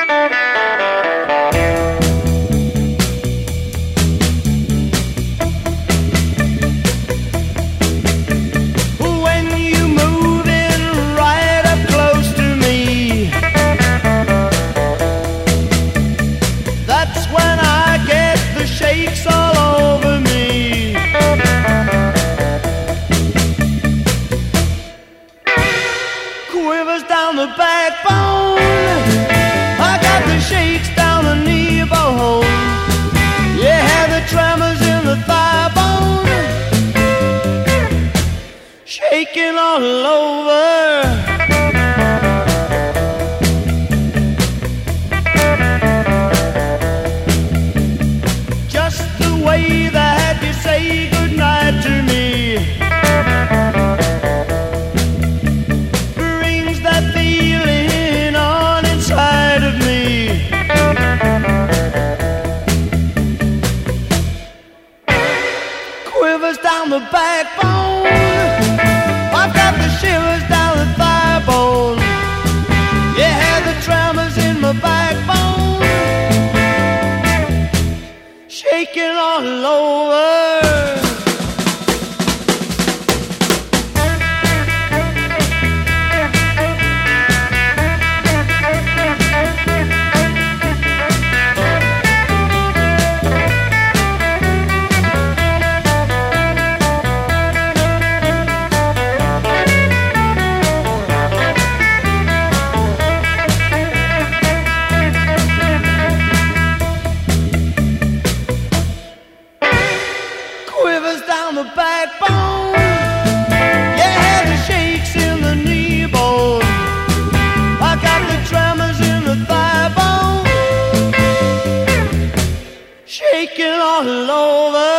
Down the backbone, I got the shakes down the knee bone. Yeah, the tremors in the thigh bone, shaking all over. Just the way that you say goodnight to me feeling on inside of me. Quivers down the backbone, I've got the shivers down the thigh bone. Yeah, the tremors in my backbone, shaking all over. Down the backbone, yeah, the shakes in the knee bone. I got the tremors in the thigh bone, shaking all over.